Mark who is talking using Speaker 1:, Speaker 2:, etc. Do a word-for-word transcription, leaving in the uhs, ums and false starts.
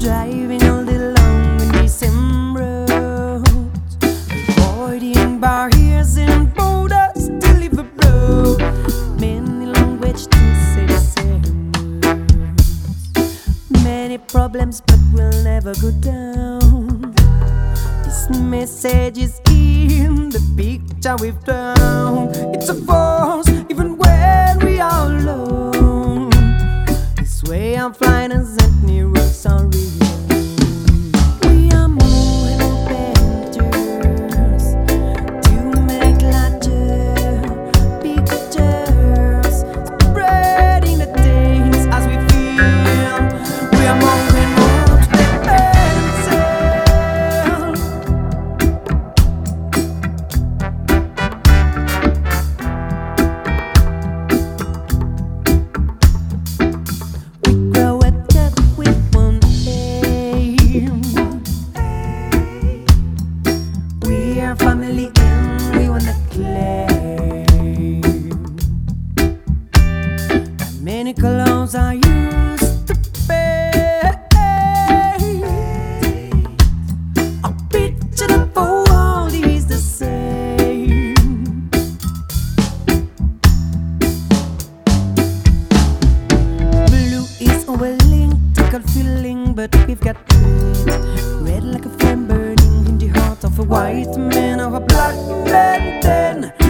Speaker 1: driving all day long in these same roads, avoiding barriers and borders to live abroad. Many languages to say the same words, many problems but we'll never go down. This message is in the picture we've found. It's a force even when we are alone. This way I'm flying as any rules are real. We are moving pictures to make larger pictures, spreading the things as we feel. We are moving on to the pencil. We grow up with one aim. We are family and we wanna claim. And many colors are used to pay. A picture of the world is the same. Blue is our linked feeling, but we've got red, red like a flame burning in the heart of a white man or a black man. Then